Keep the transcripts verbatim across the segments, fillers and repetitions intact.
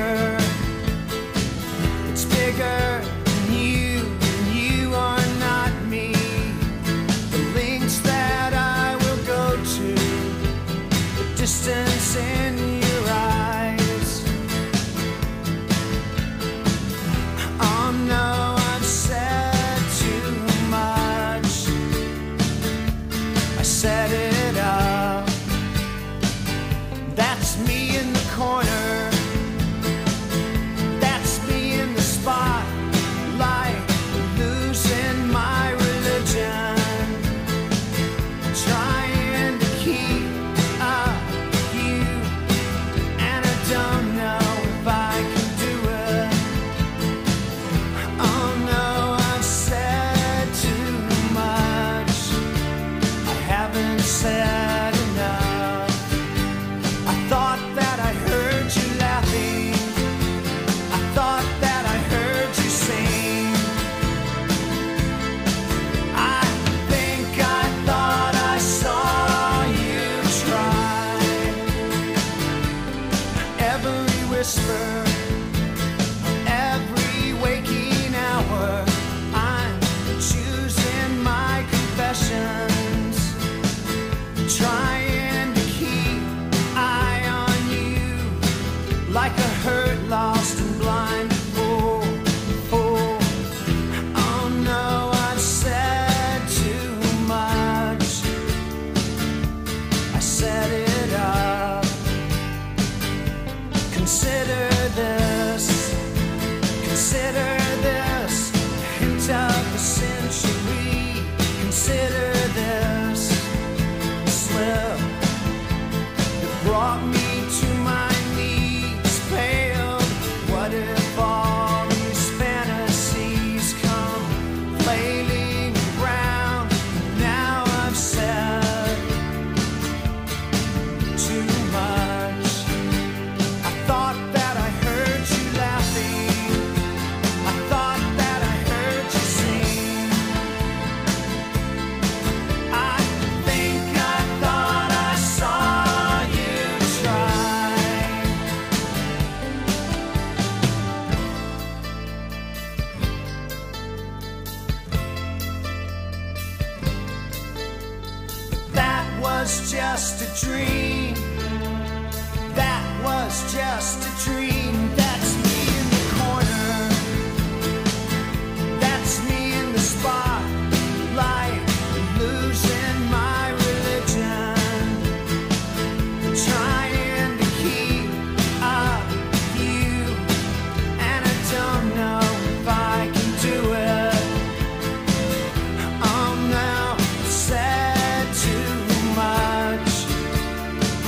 bigger. It's bigger than you, and you are not me. The lengths that I will go to, the distance in your eyes. Oh no, I've said too much. I set it up. That's me in the corner. That's me in the spotlight, losing my religion, trying to keep up with you, and I don't know if I can do it. Oh no, I've said too much. I haven't said enough. I thought that I heard you laughing. I thought that I heard you sing. I think I thought I saw you try. Every whisper, every waking hour, I'm choosing my confessions, trying to keep eye on you, like a hurt, lost and blind fool. fool. Oh no, I've said too much. I set it up. Consider this, consider this, hint of the century. Consider this slip that brought me to my knees, pale. What if all these fantasies come flailing around? Now I've said too much. I thought that I heard you laughing. I thought that I heard you sing. I think I thought I saw you try. That was just a dream. That was just a dream. That's me in the corner. That's me in the spotlight, losing my religion, trying to keep up with you, and I don't know if I can do it. Oh no, I've said too much.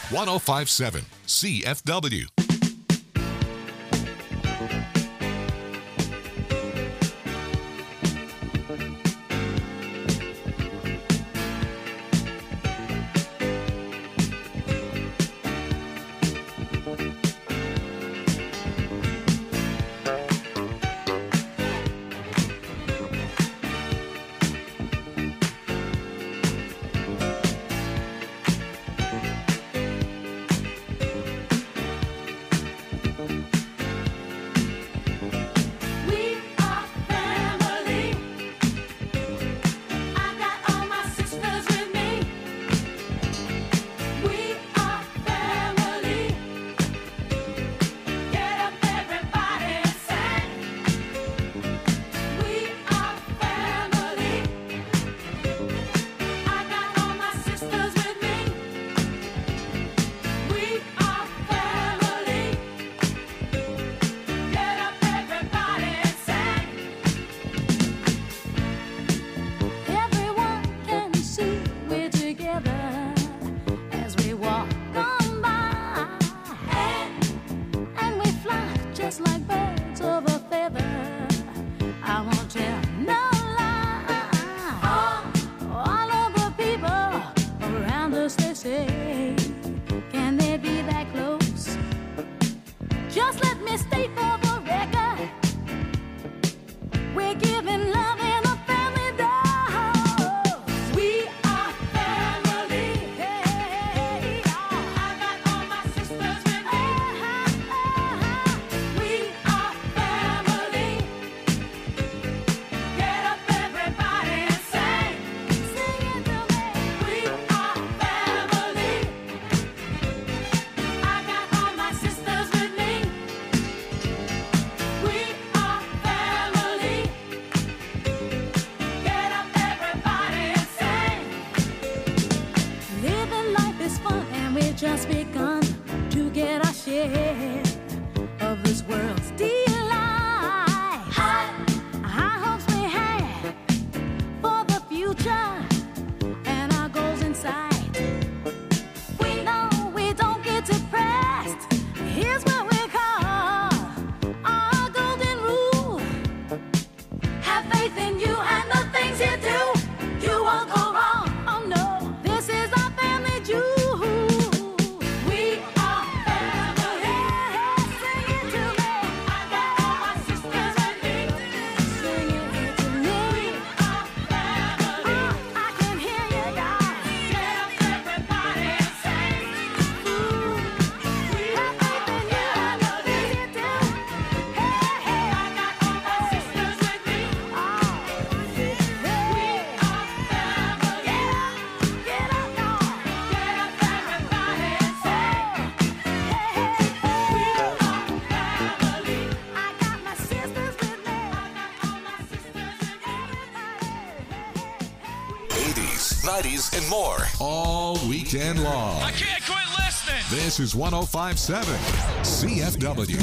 one oh five point seven C F W. Just begun to get our share of this world's delight. High, high hopes we had for the future and our goals in sight. We know we don't get depressed. Here's what we call our golden rule. Have faith in you and the things you do. You won't go wrong. Oh no, this is our family jewel. nineties, and more. All weekend long. I can't quit listening. This is one oh five point seven C F W.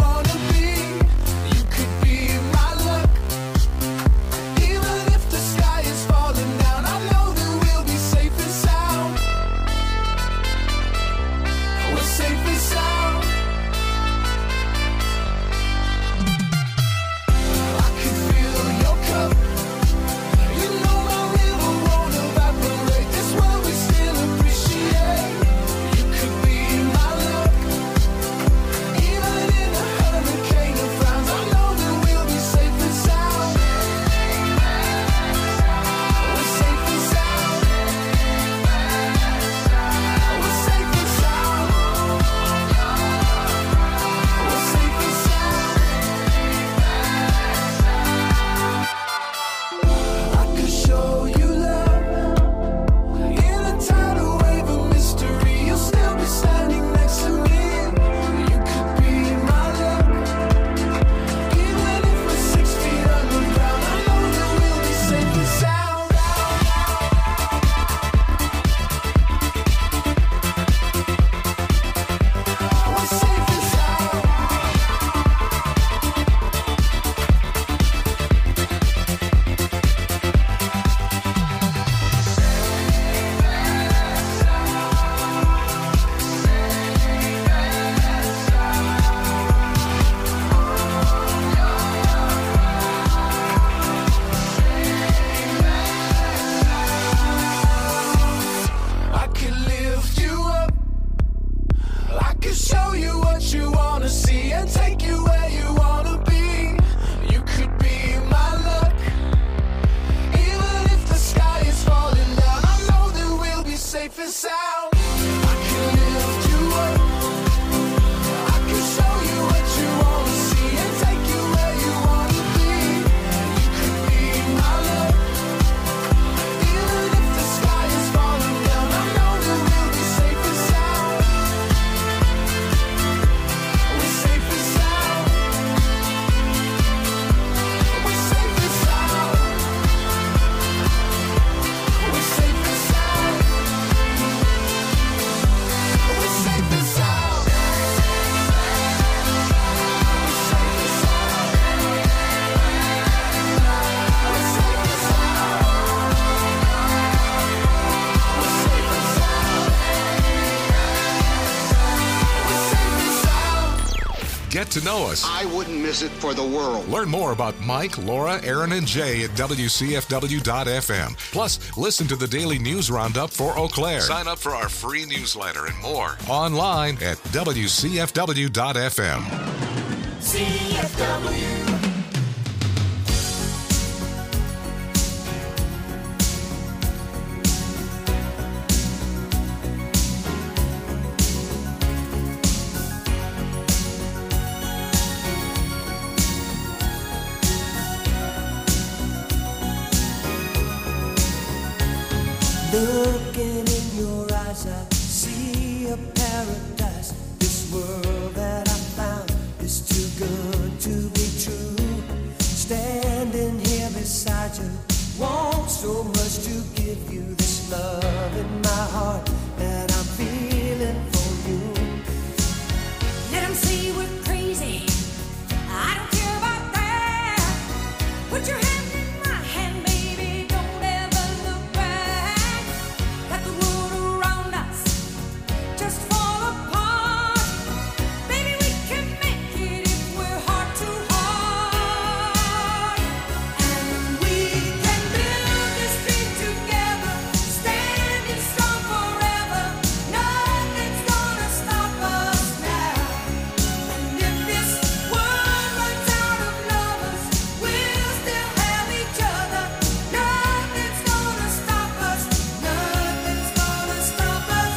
Even if the sky get to know us. I wouldn't miss it for the world. Learn more about Mike, Laura, Aaron, and Jay at W C F W dot F M. Plus, listen to the daily news roundup for Eau Claire. Sign up for our free newsletter and more online at W C F W dot F M. C F W. Looking in your eyes, I see a paradise. This world that I found is too good to be true. Standing here beside you, want so much to give you this love in my heart that I'm feeling for you. Let 'em say we're crazy. I don't care about that. Put your hand in my hand, baby. Don't ever look back. Let the world around us just fall apart. Baby, we can make it if we're heart to heart. And we can build this dream together, standing strong forever. Nothing's gonna stop us now. And if this world runs out of lovers, we'll still have each other. Nothing's gonna stop us. Nothing's gonna stop us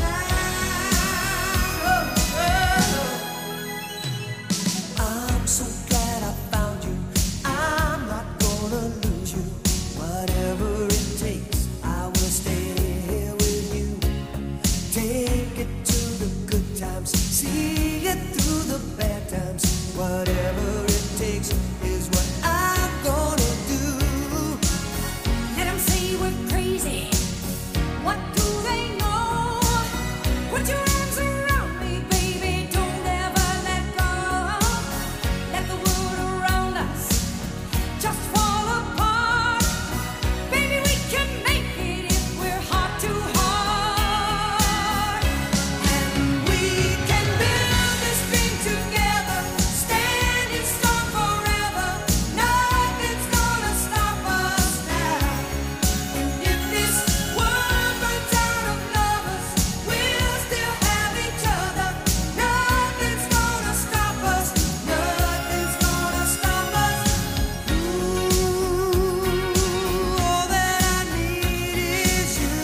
now. I'm so glad I found you. I'm not gonna lose you. Whatever it takes, I will stay here with you. Take it to the good times, see it through the bad times. Whatever it takes is what I'm gonna do. Let 'em say we're crazy. What do they know? Put your arms around me, baby. Don't ever let go. Let the world around us just fall apart. Baby, we can make it if we're heart to heart. And we can build this dream together, standing strong forever. Nothing's gonna stop us now. And if this world runs out of lovers, we'll still have each other. Nothing's gonna stop us. Nothing's gonna stop us. Ooh, all that I need is you.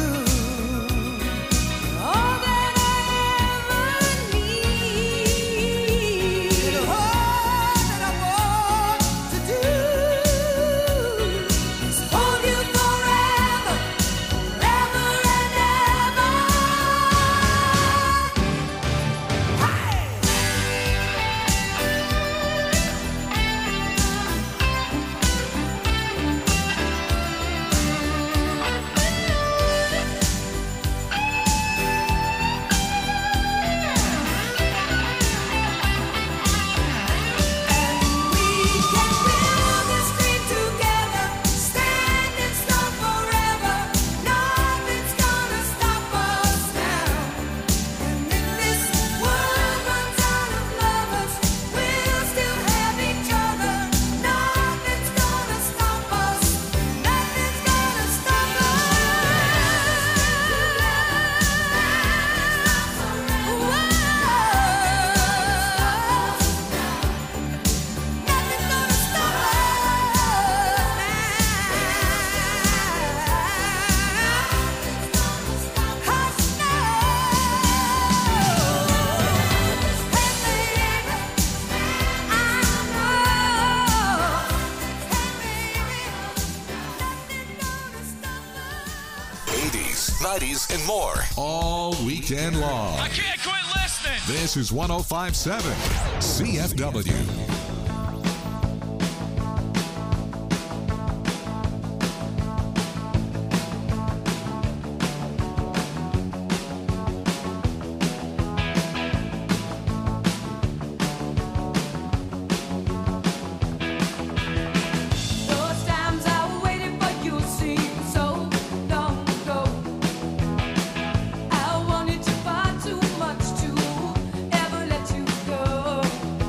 All that I ever need. And all that I want to do Is hold you forever, forever and ever. We can build this dream together, standing strong forever. Nothing's gonna stop us now. And if this world runs out of lovers, we'll still have each other. Nothing's gonna stop us. Nothing's gonna stop eighties, nineties, and more. All weekend long. I can't quit listening. This is one oh five point seven C F W. Those times I waited for you seem so long ago. I wanted you far too much to ever let you go.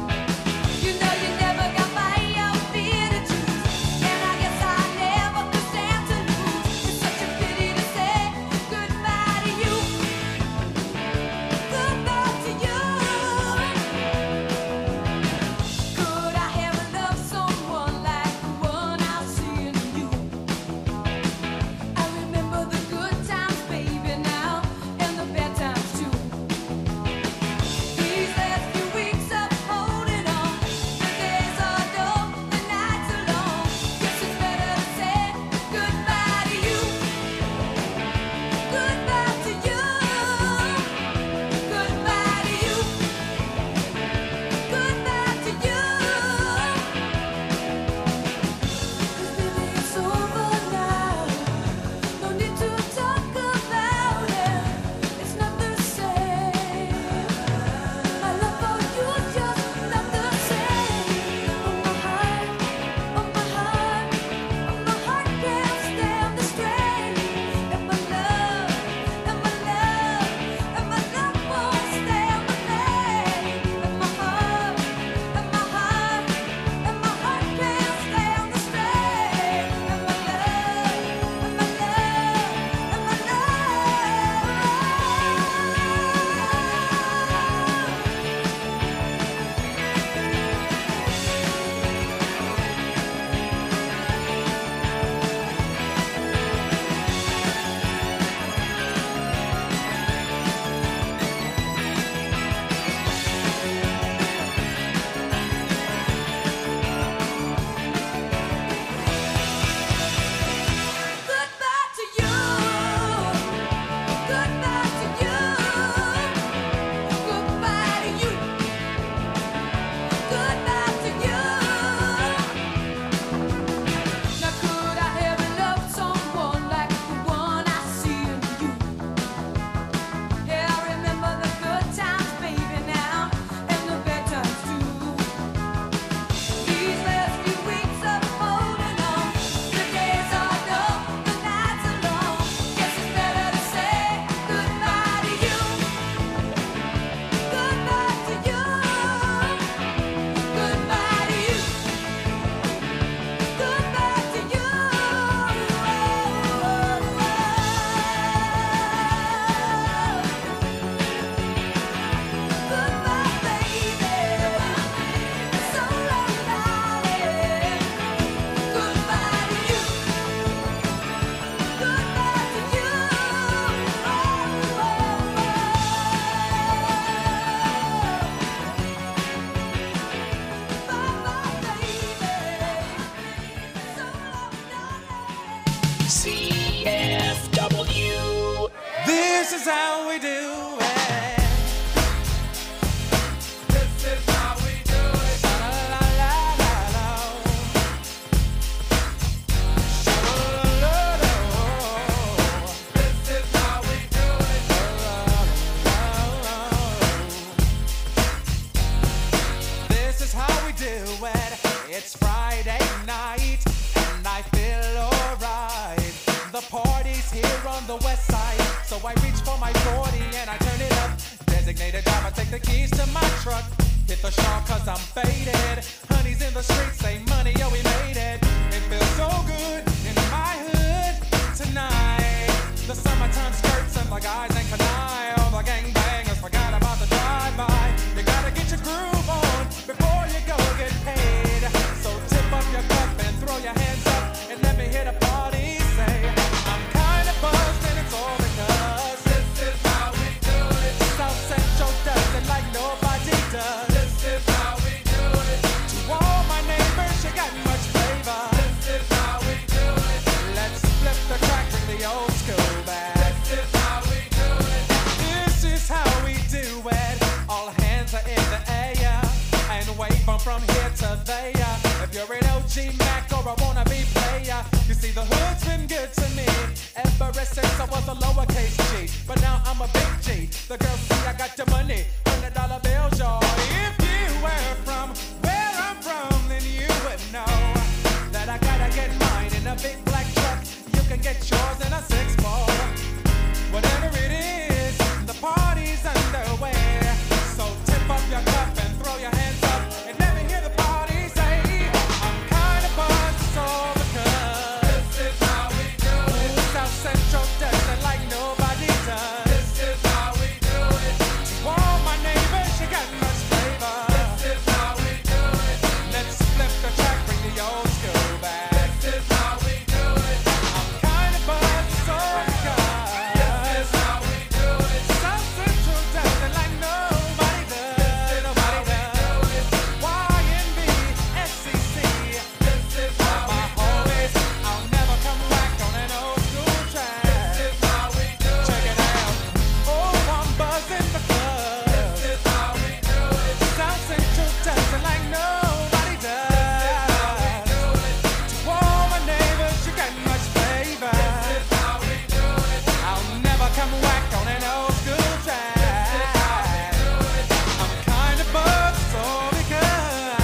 the west side. So I reach for my forty and I turn it up. Designated driver, take the keys to my truck. Hit the shop cause I'm faded. Honey's in the streets, say money, yo, we made it. It feels so good in my hood tonight. The summertime skirts and the guys ain't canine. All the gangbangers forgot about the drive-by. You gotta get your groove on before you go get paid. So tip up your cup and throw your hands up and let me hear the party say, I'm kinda buzzed and it's all because this is how we do it. South Central does it like nobody does. This is how we do it. To all my neighbors, you got much flavor. This is how we do it. Let's flip the track, bring the old school back. This is how we do it. This is how we do it. All hands are in the air and wave 'em from here to there. If you're an O G Mac or a wannabe player, you see the hood's been good to me ever since I was a lowercase G. But now I'm a big G. The girls see I got the money, hundred dollar bills, y'all. If you were from where I'm from, then you would know that I gotta get mine in a big black truck. You can get yours in a six four. Whatever it is, the party's underway. So tip up your cup and throw your hands up and let me hear the party say, I'm kinda buzzed, it's all because this is how we do it. South Central does it like nobody does. This is how we do it. To all my neighbors, you got much flavor. This is how we do it. Let's flip the track, bring the old school back. This is how we do it. I'm kinda buzzed, it's all because this is how we do it. South Central does it like nobody does. Nobody does. Y N B, S C C. This is how my homies. I'll never come back on an old school track. This is how we do it. Check it out. Oh, I'm buzzing because this is how we do it. South Central does it like nobody does. This is how we do it. To all my neighbors, you got much flavor. This is how we do it. I'll never come back on an old school track. This is how we do it. I'm kinda buzzed, so because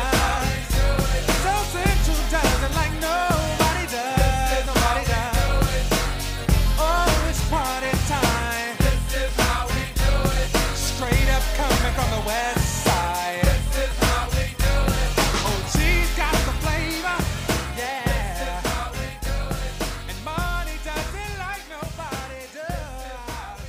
this is how we do it. South Central does it like nobody does. Nobody does. Oh, it's party time. This is how we do it. Straight up coming from the west side. This is how we do it. O G's got the flavor. Yeah. This is how we do it. And money does it like nobody does.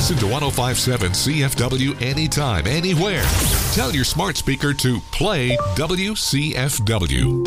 Listen to one oh five point seven C F W anytime, anywhere. Tell your smart speaker to play W C F W.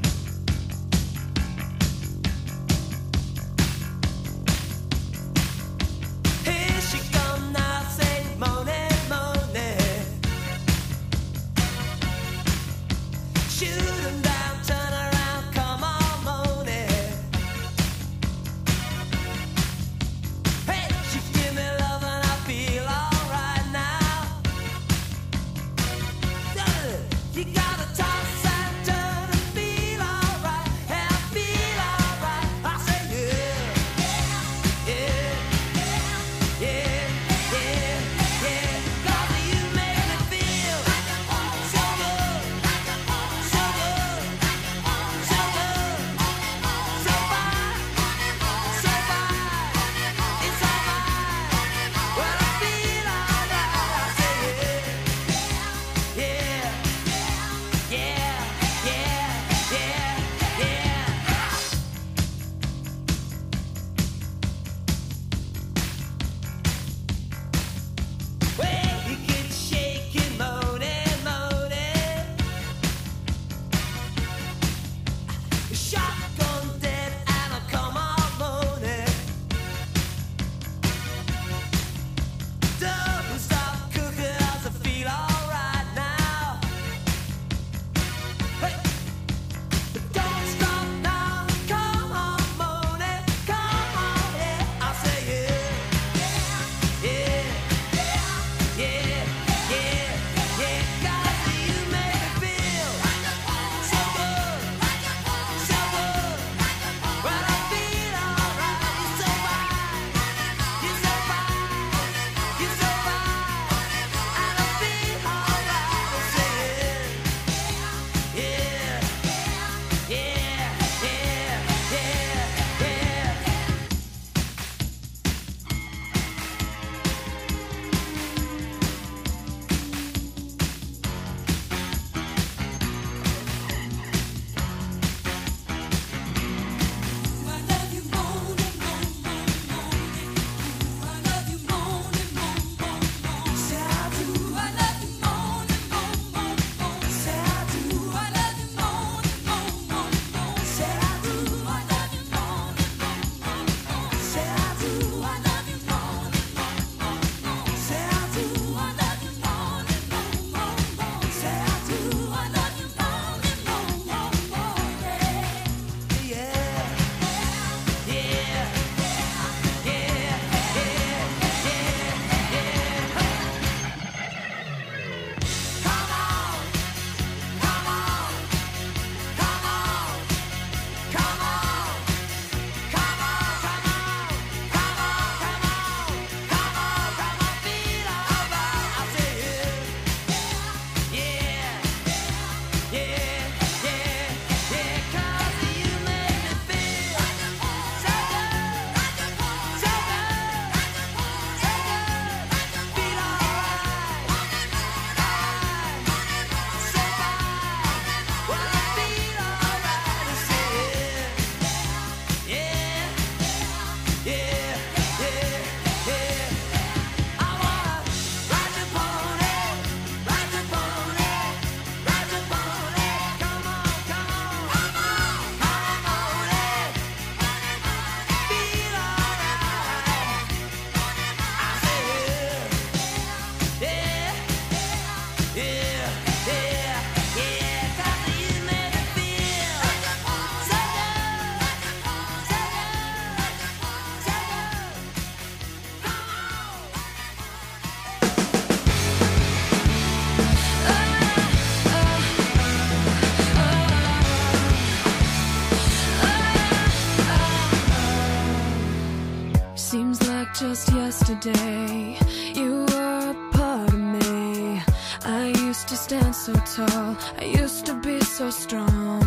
just yesterday. You were a part of me. I used to stand so tall, I used to be so strong.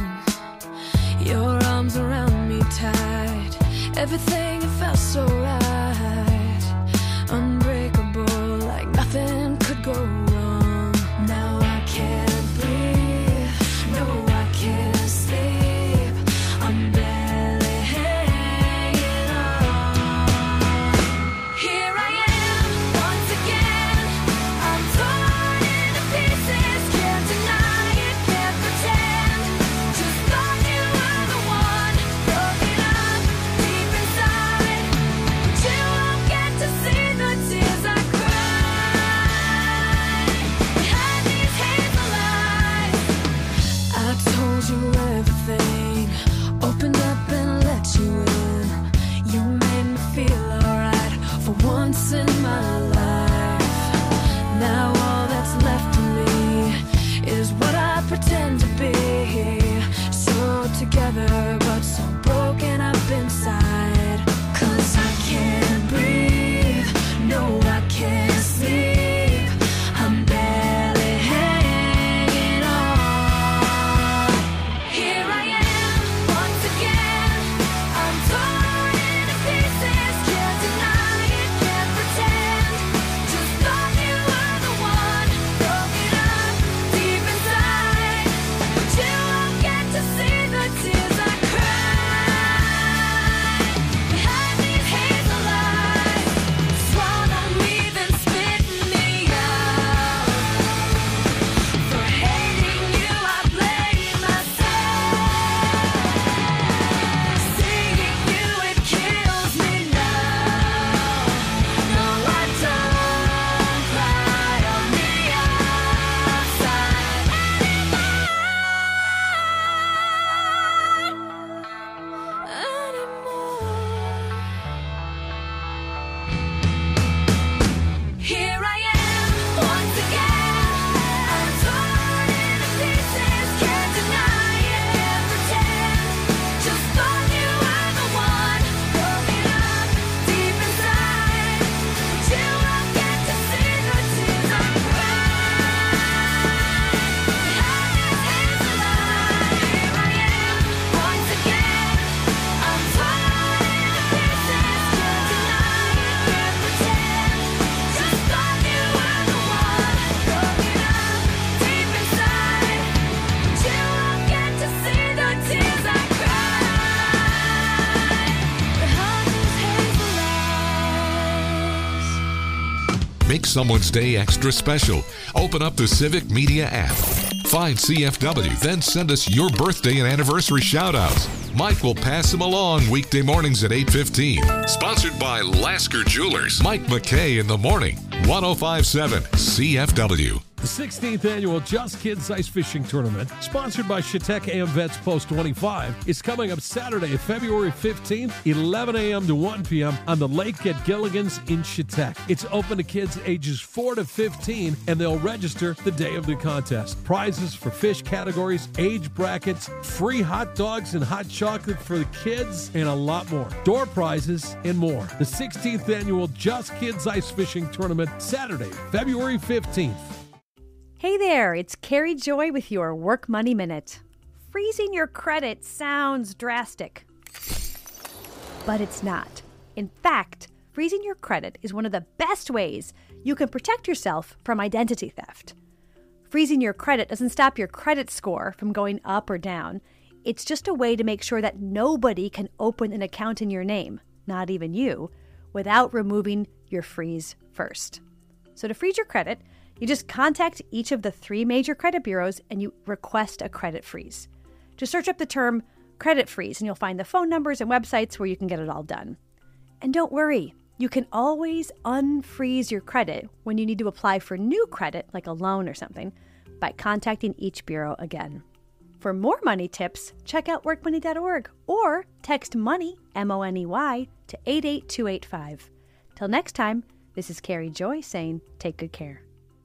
Your arms around me tight, everything it felt so right. Unbreakable, like nothing could go wrong. Now I can't breathe, no I can't sleep, I'm barely hanging on. Here I am, Make someone's day extra special. Open up the Civic Media app. Find C F W, then send us your birthday and anniversary shout-outs. Mike will pass them along weekday mornings at eight fifteen. Sponsored by Lasker Jewelers. Mike McKay in the morning. one oh five point seven C F W. The sixteenth annual Just Kids Ice Fishing Tournament, sponsored by Chautauqua AmVets Post twenty-five, is coming up Saturday, February fifteenth, eleven a.m. to one p.m. on the lake at Gilligan's in Chautauqua. It's open to kids ages four to fifteen, and they'll register the day of the contest. Prizes for fish categories, age brackets, free hot dogs and hot chocolate for the kids, and a lot more. Door prizes and more. The sixteenth annual Just Kids Ice Fishing Tournament, Saturday, February fifteenth. Hey there, it's Carrie Joy with your Work Money Minute. Freezing your credit sounds drastic, but it's not. In fact, freezing your credit is one of the best ways you can protect yourself from identity theft. Freezing your credit doesn't stop your credit score from going up or down. It's just a way to make sure that nobody can open an account in your name, not even you, without removing your freeze first. So to freeze your credit, you just contact each of the three major credit bureaus and you request a credit freeze. Just search up the term credit freeze and you'll find the phone numbers and websites where you can get it all done. And don't worry, you can always unfreeze your credit when you need to apply for new credit, like a loan or something, by contacting each bureau again. For more money tips, check out work money dot org or text MONEY, M O N E Y, to eight eight two eight five. Till next time, this is Carrie Joy saying take good care.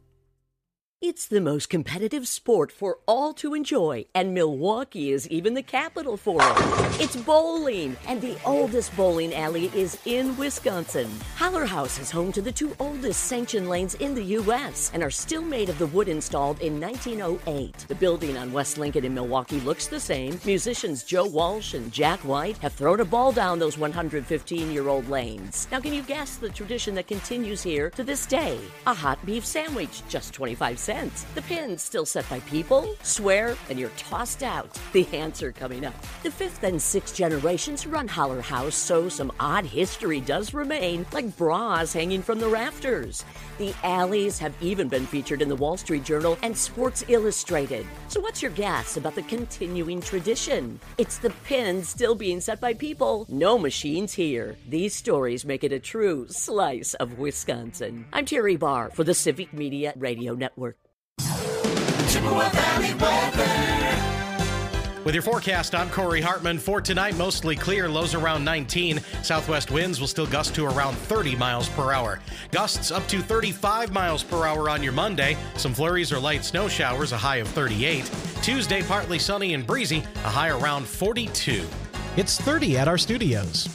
It's the most competitive sport for all to enjoy, and Milwaukee is even the capital for it. It's bowling, and the oldest bowling alley is in Wisconsin. Holler House is home to the two oldest sanctioned lanes in the U S and are still made of the wood installed in nineteen oh eight. The building on West Lincoln in Milwaukee looks the same. Musicians Joe Walsh and Jack White have thrown a ball down those one hundred fifteen-year-old lanes. Now, can you guess the tradition that continues here to this day? A hot beef sandwich, just twenty-five cents. The pin's still set by people. Swear, and you're tossed out. The answer coming up. The fifth and sixth generations run Holler House, so some odd history does remain, like bras hanging from the rafters. The alleys have even been featured in the Wall Street Journal and Sports Illustrated. So what's your guess about the continuing tradition? It's the pin still being set by people. No machines here. These stories make it a true slice of Wisconsin. I'm Terry Barr for the Civic Media Radio Network. Chippewa Valley weather. With your forecast, I'm Corey Hartman. For tonight, mostly clear, lows around nineteen. Southwest winds will still gust to around thirty miles per hour. Gusts up to thirty-five miles per hour on your Monday. Some flurries or light snow showers, a high of thirty-eight. Tuesday, partly sunny and breezy, a high around forty-two. It's thirty at our studios.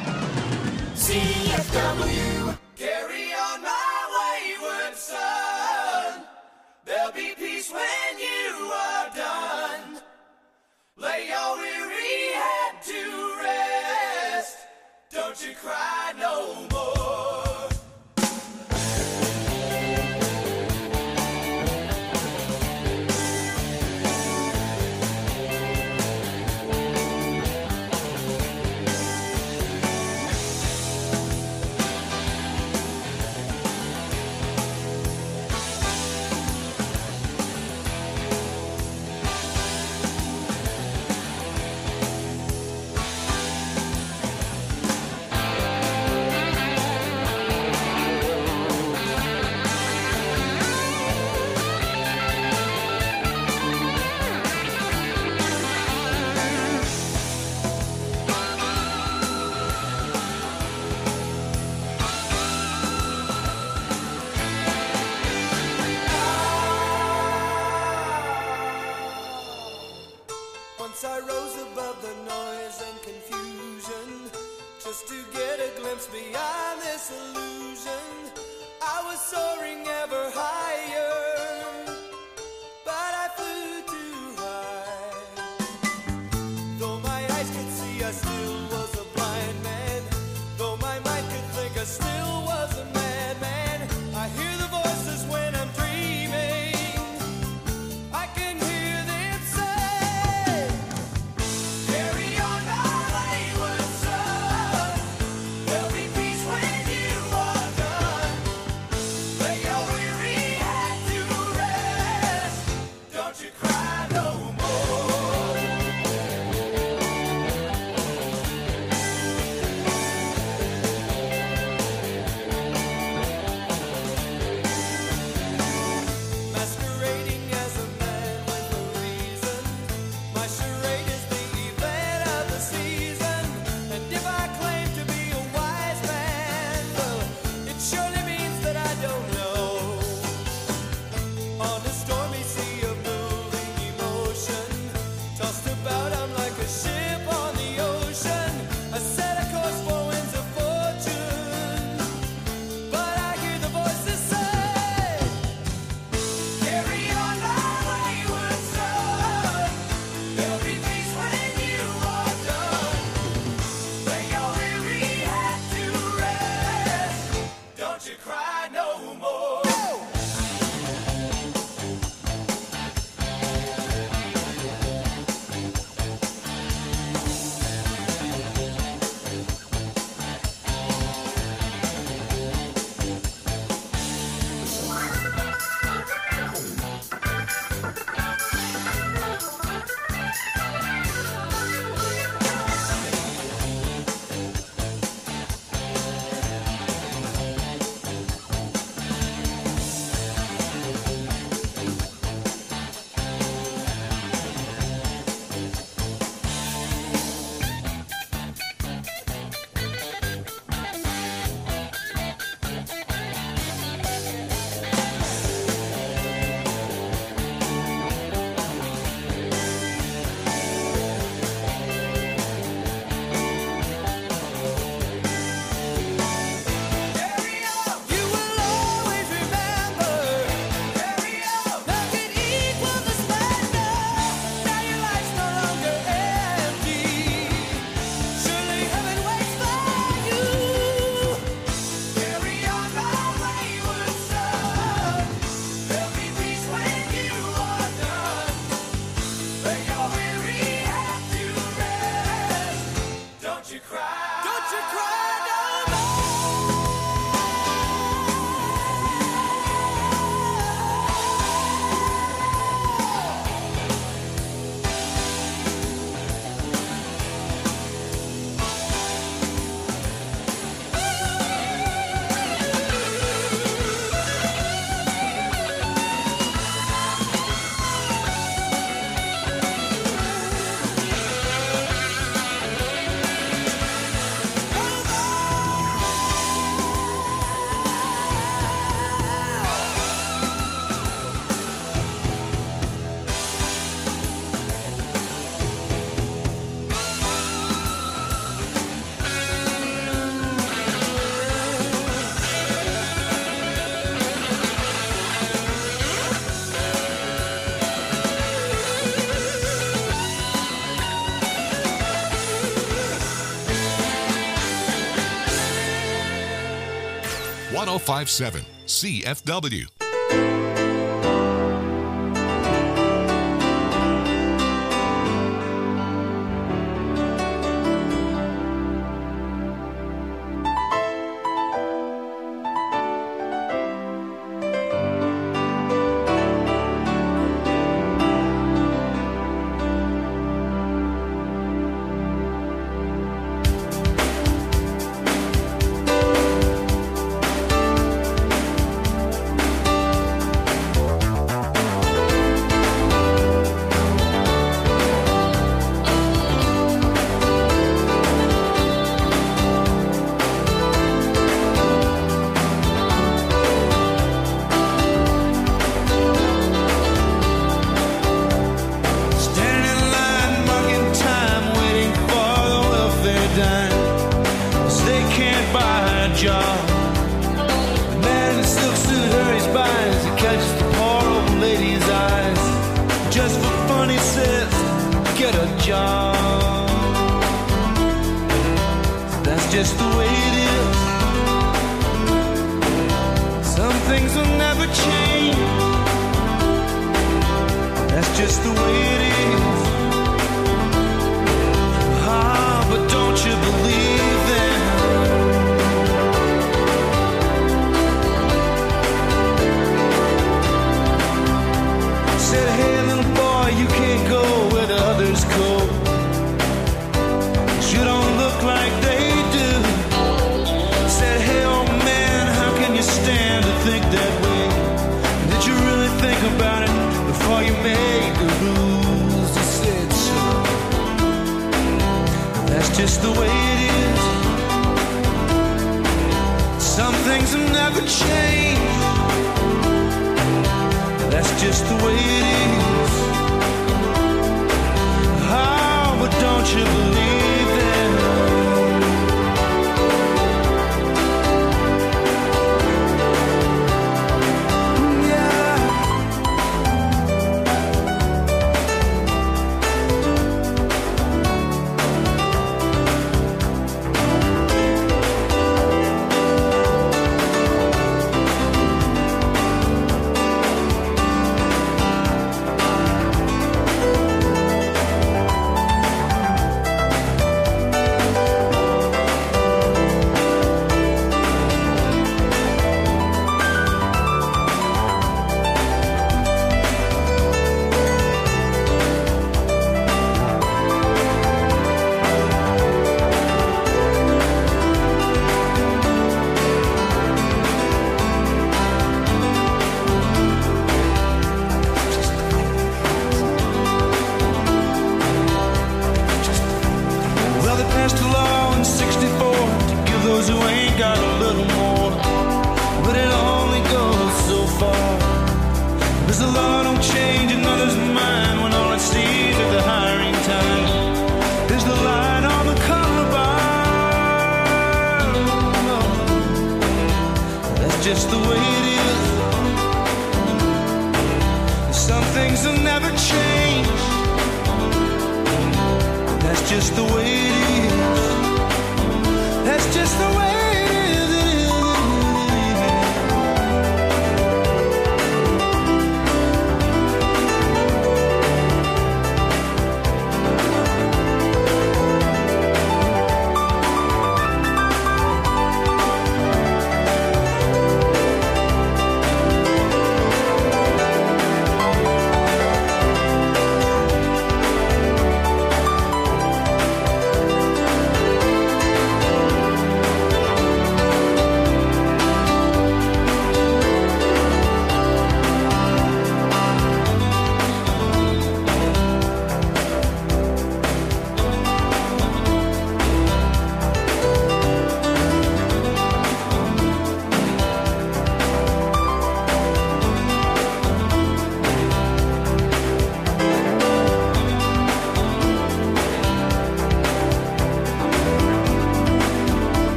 C F W. Carry on my wayward son. There'll be peace when you are done. Lay your weary head to rest. Don't you cry no more. Once I rose above the noise and confusion, just to get a glimpse beyond this illusion. I was soaring ever higher, but I flew too high. Though my eyes could see, I still was a blind man. Though my mind could think, I still was a madman. I hear the voices when I'm dreaming. I can hear them say, carry on my wayward son. There'll be peace when you are done. one oh five point seven C F W.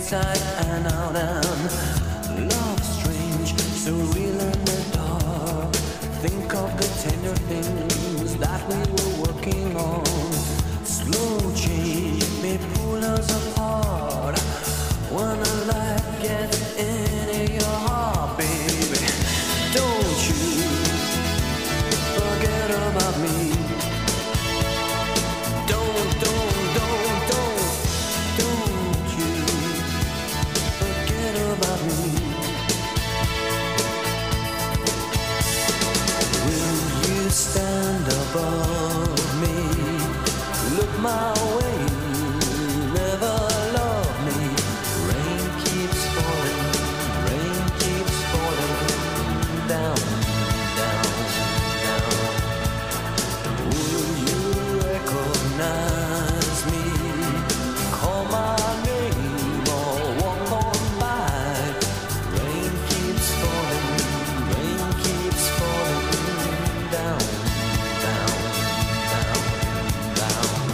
inside and out and love strange, so real in the dark. Think of the tender things that we were working on. Slow change may pull us apart when a light gets into your heart, baby. Don't you forget about me. Don't, don't, don't, don't, don't you forget about me. Will you stand above me? Look my way, never love me. Rain keeps falling, rain keeps falling down, down, down. Will you recognize me? Call my name or walk on by. Rain keeps falling, rain keeps falling down, down, down, down.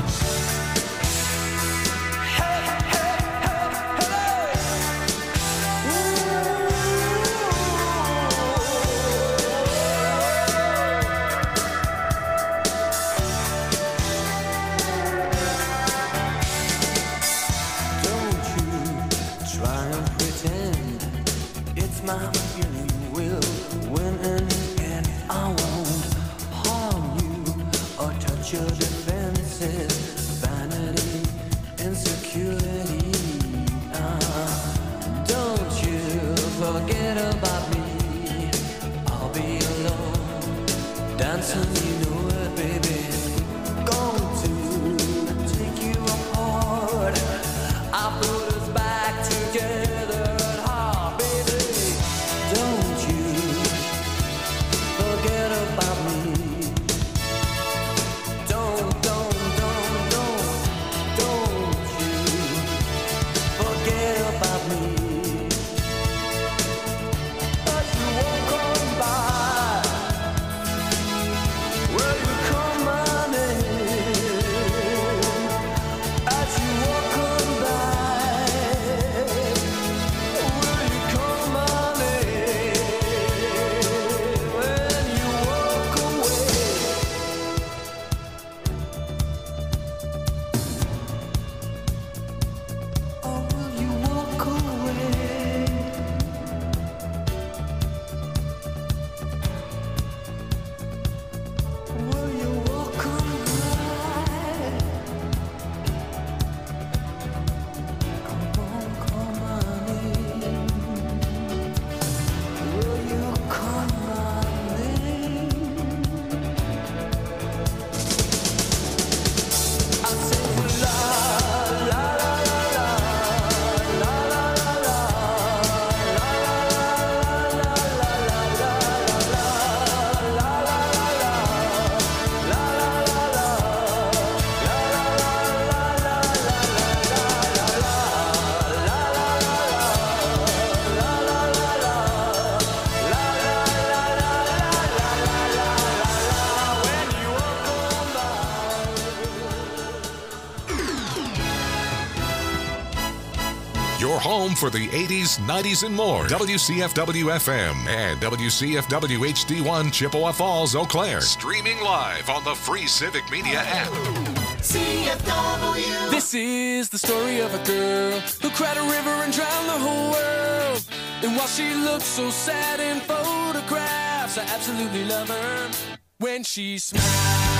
Hey, hey, hey, hey. Don't you try and pretend it's my feeling. Will win in the end. I won't harm you or touch your defenses. Vanity, insecurity. Ah, don't you forget about me. I'll be alone, dancing, you know it, baby. Going to take you apart. I put us back together at heart, baby. Don't you forget about me. Don't, don't, don't, don't, don't you forget about me. As you walk on by, will you call my name? As you walk on by, will you call my name? When you walk away, or will you walk away? Will you walk away? Come on, call my name. Will you call my name? I say la la la la la la la la la la la la la la Your home for the eighties, nineties, and more. W C F W F M and W C F W H D one Chippewa Falls, Eau Claire. Streaming live on the free Civic Media app. C F W. This is the story of a girl who cried a river and drowned the whole world. And while she looks so sad in photographs, I absolutely love her when she smiles.